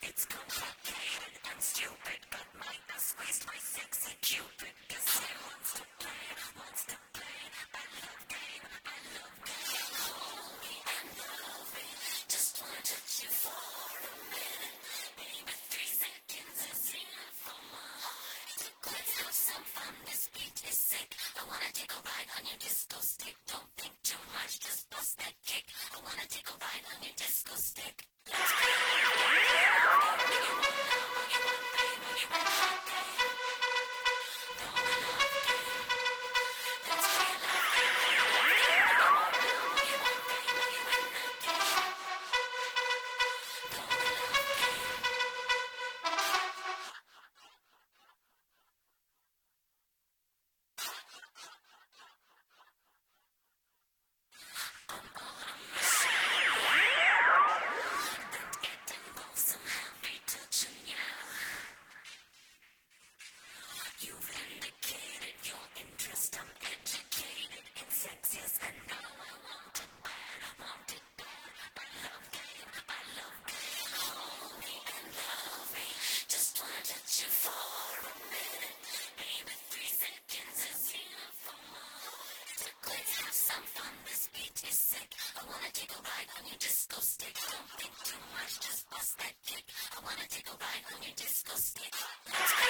It's complicated and stupid, but might have squeezed my sexy cupid. Cause I wants to play, wants to play. I love game, I love game. Hold me and love me. Just wanna touch you for a minute. Maybe 3 seconds is enough for my heart. Let's have some fun, this beat is sick. I wanna take a ride on your disco stick. Don't think too much, just bust that kick. I wanna take a ride on your disco stick. Let's You've indicated your interest. I'm educated in sexiest, and now I want it bad. Want it bad. I love game. I love game. Hold me and love me. Just wanna touch you for a minute. Maybe 3 seconds is enough for my heart. Let's have some fun. This beat is sick. I wanna take a ride on your disco stick. Don't think too much. Just bust that kick. I wanna take a ride on your disco stick. Let's